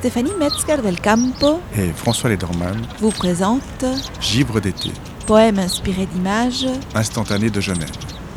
Stéphanie Metzger del Campo et François Lederman vous présente Givre d'été, poème inspiré d'images instantané de Genève.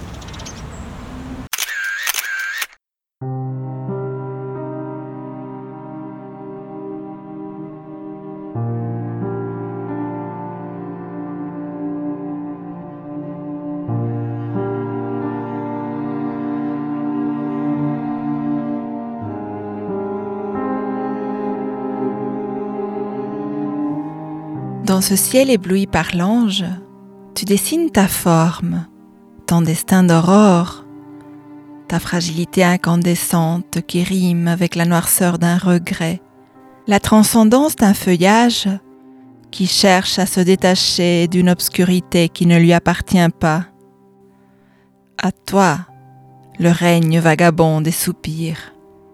Dans ce ciel ébloui par l'ange, tu dessines ta forme, ton destin d'aurore, ta fragilité incandescente qui rime avec la noirceur d'un regret, la transcendance d'un feuillage qui cherche à se détacher d'une obscurité qui ne lui appartient pas. À toi, le règne vagabond des soupirs.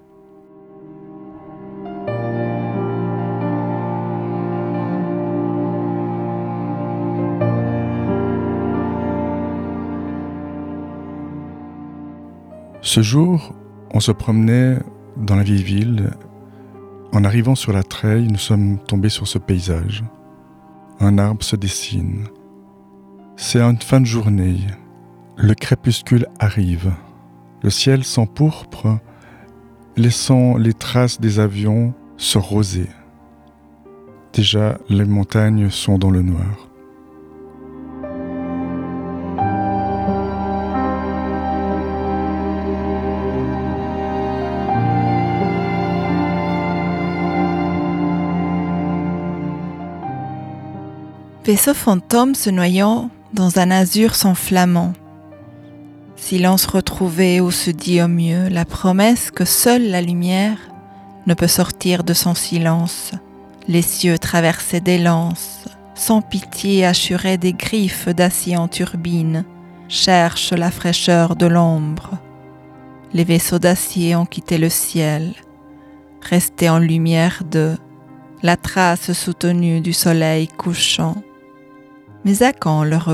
Ce jour, on se promenait dans la vieille ville. En arrivant sur la treille, nous sommes tombés sur ce paysage. Un arbre se dessine. C'est une fin de journée. Le crépuscule arrive. Le ciel s'empourpre, laissant les traces des avions se roser. Déjà, les montagnes sont dans le noir. Vaisseau fantôme se noyant dans un azur s'enflammant. Silence retrouvé où se dit au mieux la promesse que seule la lumière ne peut sortir de son silence. Les cieux traversés des lances, sans pitié assurés des griffes d'acier en turbine, cherchent la fraîcheur de l'ombre. Les vaisseaux d'acier ont quitté le ciel, restés en lumière de la trace soutenue du soleil couchant. Mais à quand le repos ?